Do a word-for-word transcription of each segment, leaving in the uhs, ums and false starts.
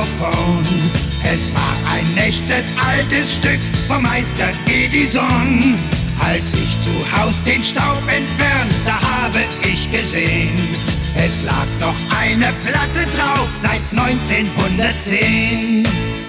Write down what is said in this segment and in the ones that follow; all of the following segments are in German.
Grammophon. Es war ein echtes altes Stück vom Meister Edison. Als ich zu Haus den Staub entfernt, da habe ich gesehen, es lag noch eine Platte drauf seit neunzehnhundertzehn.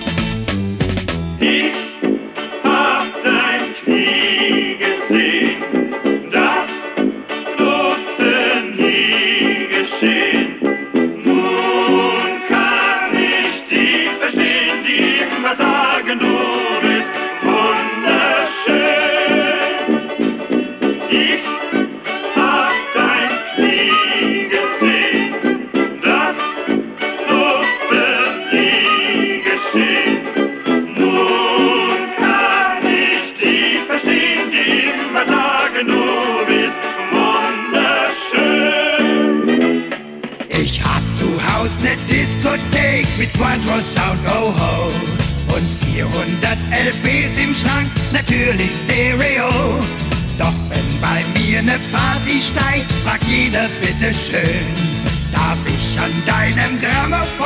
Ich hab dein Knie gesehen, das durfte nie geschehen. Nun kann ich die verstehen, die immer sagen, du bist wunderschön. Ich hab dein Knie gesehen, das durfte nie geschehen. Nun kann ich die verstehen, die immer sagen, du bist wunderschön. Ich hab zu Haus ne Diskothek mit Quattro Sound, oh ho. Und vierhundert L Ps im Schrank, natürlich Stereo. Doch wenn bei mir ne Party steigt, fragt jeder bitteschön, darf ich an deinem Grammophon